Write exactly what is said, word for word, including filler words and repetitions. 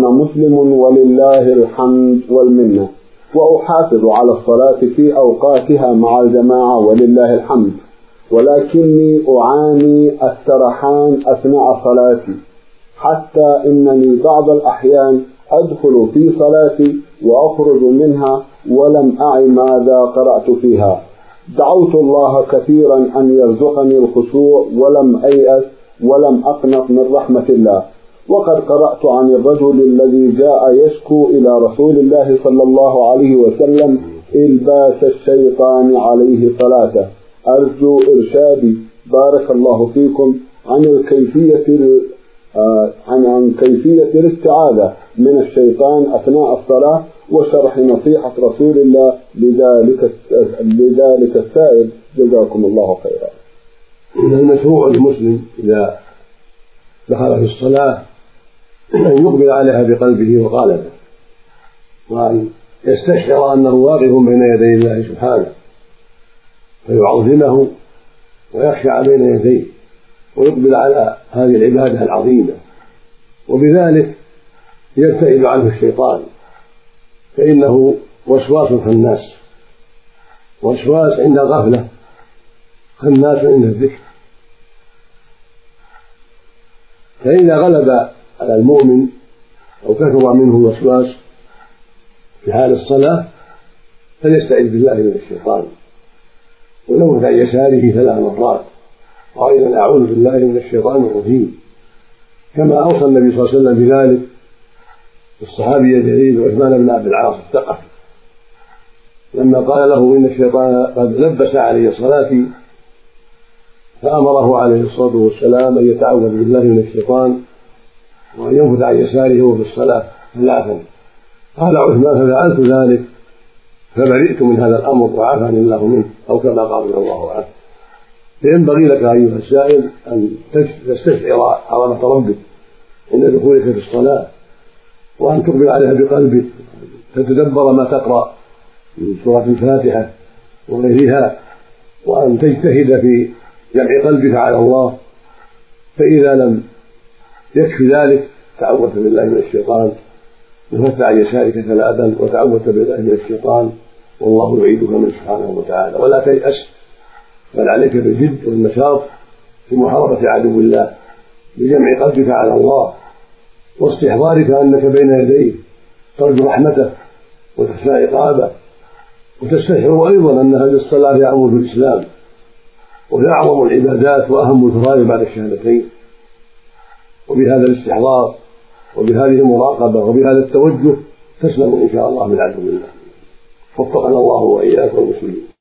أنا مسلم ولله الحمد والمنة، وأحافظ على الصلاة في أوقاتها مع الجماعة ولله الحمد، ولكني أعاني السرحان أثناء صلاتي، حتى إنني بعض الأحيان أدخل في صلاتي وأخرج منها ولم أعي ماذا قرأت فيها. دعوت الله كثيرا أن يرزقني الخشوع ولم أيأس ولم أقنط من رحمة الله. وقد قرأت عن الرجل الذي جاء يشكو إلى رسول الله صلى الله عليه وسلم إلباس الشيطان عليه صلاته. أرجو إرشادي بارك الله فيكم عن الكيفية عن عن كيفية الاستعاذة من الشيطان أثناء الصلاة، وشرح نصيحة رسول الله لذلك لذلك السائل، جزاكم الله خيرا. من المشروع المسلم إذا دخل في الصلاة أن يقبل عليها بقلبه وقالبه، وأن يستشعر أنه واقف بين يدي الله سبحانه، فيعظمه ويخشع بين يديه ويقبل على هذه العبادة العظيمة، وبذلك يبتعد عنه الشيطان، فإنه وسواس خناس، وسواس عند الغفلة، خناس عند الذكر. فإذا غلب على المؤمن أو كثر منه الوسواس في حال الصلاة فليستعذ بالله من الشيطان، ولو عن يساره ثلاث مرات قائلا أعوذ بالله من الشيطان الرجيم، كما أوصى النبي صلى الله عليه وسلم بذلك الصحابي الجليل عثمان بن عبد العاص الثقفي لما قال له إن الشيطان قد لبس علي صلاتي، فأمره عليه الصلاة والسلام أن يتعوذ بالله من الشيطان وأن ينفث عن يساره وهو في الصلاة ثلاثا. قال عثمان ففعلت ذلك فبرئت من هذا الأمر وعافاني الله منه، أو كما قال الله عنه. فينبغي لك أيها السائل أن تستشعر عظمة ربك عند دخولك في الصلاة، وأن تقبل عليها بقلبك، تتدبر ما تقرأ من سورة الفاتحة وغيرها، وأن تجتهد في جمع قلبك على الله. فإذا لم يكفي ذلك تعوذت بالله من الشيطان، نفثت عن يسارك ثلاثا وتعوذت بالله من الشيطان، والله يعيدك منه سبحانه وتعالى. ولا تيأس، بل عليك بالجد والنشاط في محاربة عدو الله بجمع قلبك على الله، واستحضارك أنك بين يديه ترجو رحمته وتخشى عقابه، وتستشعر أيضا أن هذه الصلاة هي عمود الإسلام وهي أعظم العبادات وأهم الفرائض بعد الشهادتين. وبهذا الاستحضار وبهذه المراقبة وبهذا التوجه تسلم إن شاء الله من عدو الله. وفقنا الله وإياك والمسلمين.